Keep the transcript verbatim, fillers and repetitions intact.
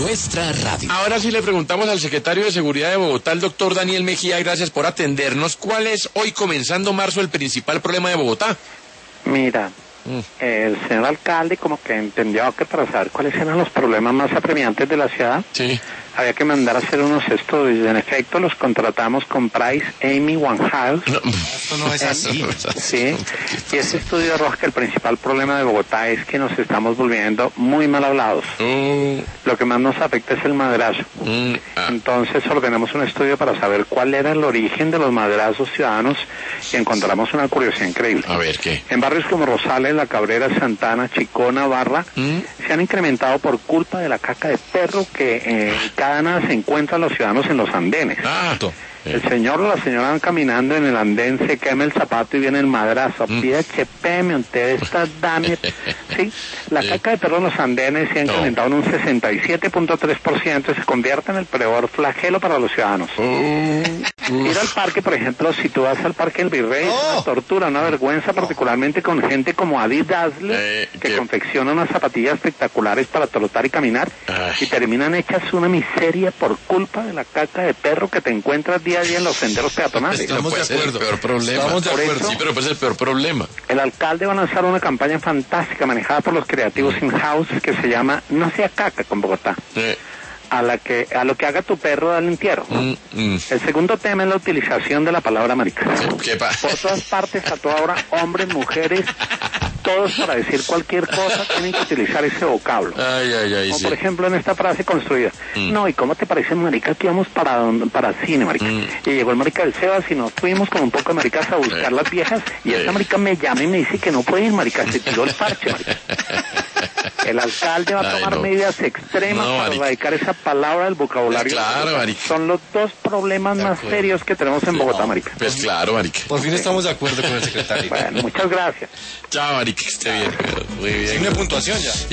nuestra radio. Ahora sí le preguntamos al secretario de Seguridad de Bogotá, el doctor Daniel Mejía, gracias por atendernos. ¿Cuál es hoy, comenzando marzo, el principal problema de Bogotá? Mira, mm. el señor alcalde como que entendió que para saber cuáles eran los problemas más apremiantes de la ciudad, sí, había que mandar a hacer unos estudios. En efecto, los contratamos con Price, Amy Winehouse. No, esto no es así. Sí, y ese estudio arroja que el principal problema de Bogotá es que nos estamos volviendo muy mal hablados. Mm. Lo que más nos afecta es el madrazo. Mm. Ah. Entonces ordenamos un estudio para saber cuál era el origen de los madrazos ciudadanos y encontramos una curiosidad increíble. A ver, ¿qué? En barrios como Rosales, La Cabrera, Santana, Chicona, Barra, ¿Mm? se han incrementado por culpa de la caca de perro que eh, cada nada se encuentran los ciudadanos en los andenes. Ah, el señor o la señora van caminando en el andén, se quema el zapato y viene el madrazo. Mm. Pide chepeme, usted está dame. Sí, la caca de perro en los andenes se ha incrementado en un sesenta y siete punto tres por ciento y se convierte en el peor flagelo para los ciudadanos. Mm. Ir al parque, por ejemplo, si tú vas al Parque El Virrey, oh. es una tortura, una vergüenza, particularmente con gente como Adi Dazzler, eh, que ¿qué? confecciona unas zapatillas espectaculares para trotar y caminar, Ay. y terminan hechas una miseria por culpa de la caca de perro que te encuentras día a día en los senderos peatonales. Estamos puede de acuerdo. ser el peor problema. Estamos de Por acuerdo. eso- Sí, pero pues el peor problema. El alcalde va a lanzar una campaña fantástica manejada por los creativos in-house que se llama No sea caca con Bogotá. Eh, A la que a lo que haga tu perro, dale entierro. mm, mm. El segundo tema es la utilización de la palabra marica. ¿Qué pasa? Por todas partes, a toda hora, hombres, mujeres, todos para decir cualquier cosa tienen que utilizar ese vocablo. Ay, ay, ay, Como sí. por ejemplo en esta frase construida. Mm. No, ¿y cómo te parece, marica, que íbamos para, don- para cine, marica? Mm. Y llegó el marica del Sebas y nos fuimos con un poco de maricas a buscar Eh. las viejas y Eh. esta marica me llama y me dice que no puede ir, marica, se tiró el parche, marica. El alcalde va a Ay, tomar no. medidas extremas No, para marica. erradicar esa palabra del vocabulario. Claro, marica. Son los dos problemas De más acuerdo. serios que tenemos en Bogotá, marica. Pues claro, marica. Por fin estamos de acuerdo con el secretario. Bueno, muchas gracias. Chao, marica, que esté bien. Muy bien. Signo de puntuación ya.